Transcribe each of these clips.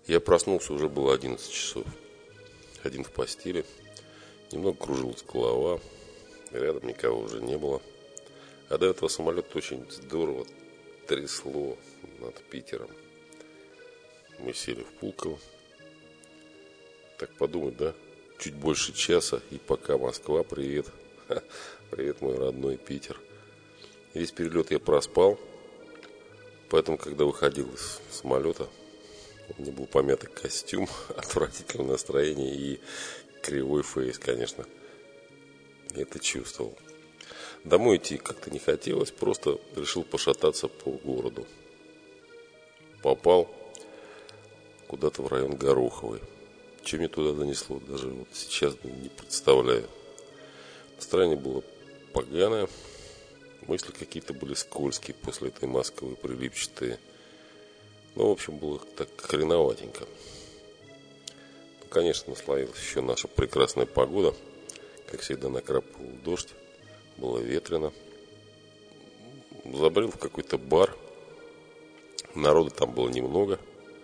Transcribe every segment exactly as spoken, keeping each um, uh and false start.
Я проснулся, уже было одиннадцать часов. Один в постели. Немного кружилась голова. Рядом никого уже не было. А до этого самолет очень здорово трясло над Питером. Мы сели в Пулково. Так подумать, да? Чуть больше часа, и пока Москва, привет. Ха, привет, мой родной Питер. Весь перелет я проспал. Поэтому, когда выходил из самолета, у меня был помятый костюм, отвратительное настроение и кривой фейс, конечно. Я это чувствовал. Домой идти как-то не хотелось, просто решил пошататься по городу. Попал куда-то в район Гороховой. Чем меня туда занесло, даже вот сейчас не представляю. Настроение было поганое. Мысли какие-то были скользкие после этой Москвы, прилипчатые. Ну, в общем, было так хреноватенько. Ну, конечно, наслоилась еще наша прекрасная погода. Как всегда, накрапывал дождь. Было ветрено. Забрел в какой-то бар. Народа там было немного.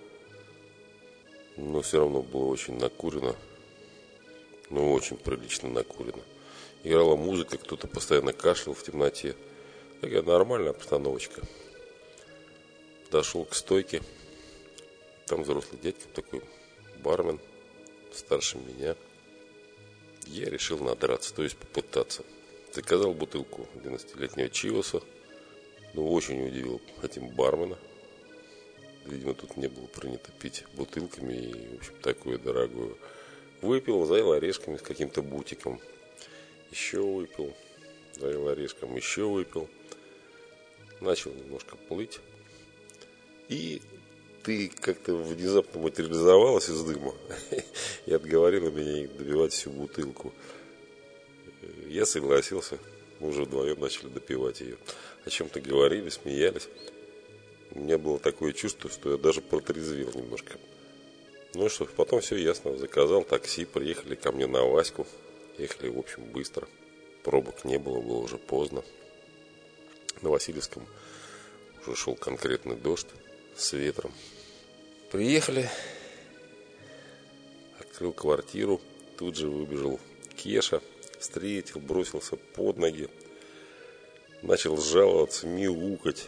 Но все равно было очень накурено. Ну, очень прилично накурено. Играла музыка, кто-то постоянно кашлял в темноте. Такая нормальная обстановочка. Подошел к стойке. Там взрослый дядька такой, бармен, старше меня. Я решил надраться, то есть попытаться. Заказал бутылку двенадцатилетнего Чиваса. Ну, очень удивил этим бармена. Видимо, тут не было принято пить бутылками и, в общем, такое дорогое. Выпил, заел орешками с каким-то бутиком. Еще выпил, заел орешком, еще выпил. Начал немножко плыть. И ты как-то внезапно материализовалась из дыма и отговорила меня добивать всю бутылку. Я согласился. Мы уже вдвоем начали допивать ее. О чем-то говорили, смеялись. У меня было такое чувство, что я даже протрезвел немножко. Ну что, потом все ясно. Заказал такси, приехали ко мне на Ваську. Ехали, в общем, быстро. Пробок не было, было уже поздно. На Васильевском уже шел конкретный дождь с ветром. Приехали. Открыл квартиру. Тут же выбежал Кеша. Встретил, бросился под ноги. Начал жаловаться, мяукать.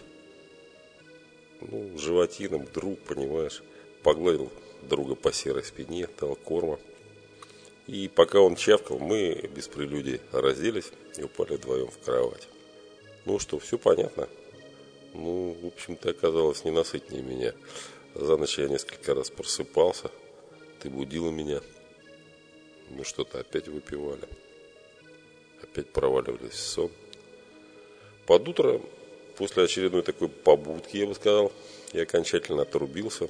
Ну, животином друг, понимаешь. Погладил друга по серой спине, дал корма. И пока он чавкал, мы без прелюдий разделись и упали вдвоем в кровать. Ну что, все понятно? Ну, в общем-то, оказалось ненасытнее меня. За ночь я несколько раз просыпался. Ты будила меня. Ну что-то опять выпивали. Опять проваливались в сон. Под утро, после очередной такой побудки, я бы сказал, я окончательно отрубился.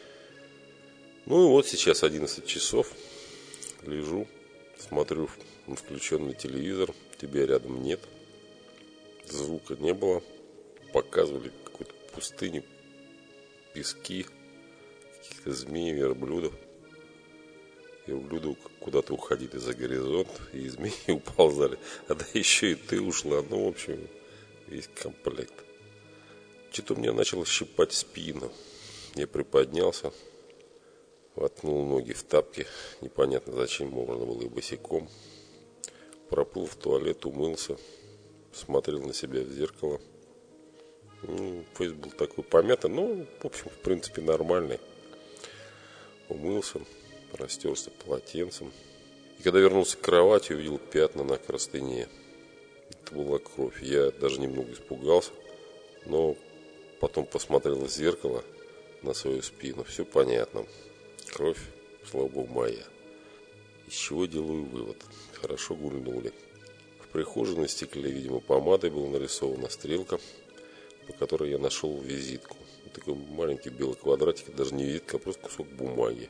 Ну и вот сейчас одиннадцать часов. Лежу, смотрю на включенный телевизор. Тебя рядом нет. Звука не было. Показывали какую-то пустыню, пески, каких-то змей, верблюдов. Верблюды куда-то уходили за горизонт, и змеи уползали. А да еще и ты ушла. Ну, в общем, весь комплект. Что-то у меня начало щипать спину. Я приподнялся, воткнул ноги в тапки. Непонятно зачем, можно было и босиком. Проплыл в туалет, умылся. Смотрел на себя в зеркало. Ну, фейс был такой помятый, ну, в общем, в принципе, нормальный. Умылся, растерся полотенцем. И когда вернулся к кровати, увидел пятна на простыне. Это была кровь. Я даже немного испугался, но потом посмотрел в зеркало на свою спину. Все понятно. Кровь, слава богу, моя. Из чего делаю вывод. Хорошо гульнули. В прихожей на стекле, видимо, помадой была нарисована стрелка, по которой я нашел визитку. Такой маленький белый квадратик, даже не визитка, а просто кусок бумаги,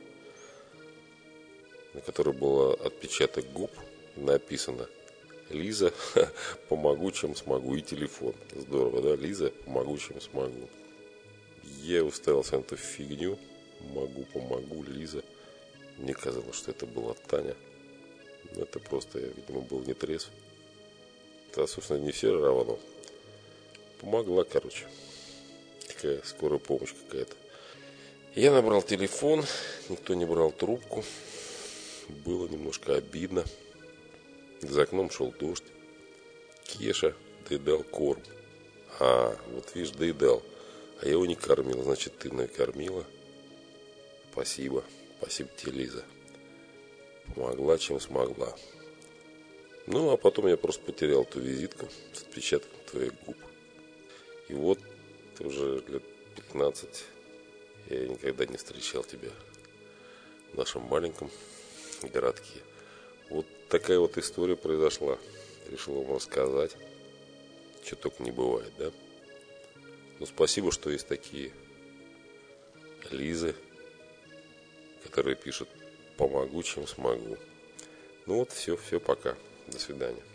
на которой был отпечаток губ. Написано: Лиза, помогу, чем смогу. И телефон. Здорово, да? Лиза, помогу, чем смогу. Я уставился на эту фигню. Могу, помогу, Лиза. Мне казалось, что это была Таня. Но это просто я, видимо, был не трезв. Да, собственно, не все равно. Помогла, короче. Такая скорая помощь какая-то. Я набрал телефон, никто не брал трубку. Было немножко обидно. За окном шел дождь. Кеша доедал корм. А, вот видишь, доедал. А я его не кормил, значит, ты накормила. Спасибо. Спасибо тебе, Лиза. Помогла, чем смогла. Ну, а потом я просто потерял ту визитку с отпечатком твоих губ. И вот уже лет пятнадцать я никогда не встречал тебя в нашем маленьком городке. Вот такая вот история произошла. Решил вам рассказать. Что только не бывает, да? Ну, спасибо, что есть такие Лизы, которые пишут: помогу, чем смогу. Ну вот, все, все, пока. До свидания.